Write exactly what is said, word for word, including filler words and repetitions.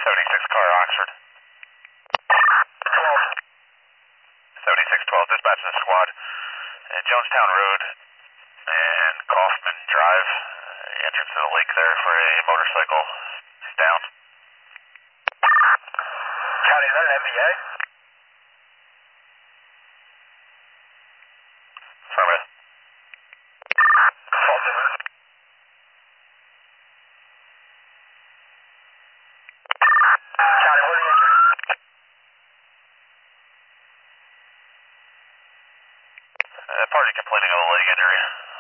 seventy-six car, Oxford. twelve. seventy-six twelve, dispatching the squad. Uh, Jonestown Road and Kaufman Drive, uh, entrance to the lake there for a motorcycle down. County, is that an M V A? Affirmative. twelve two. County, what are the injuries? Uh, party complaining of a leg injury.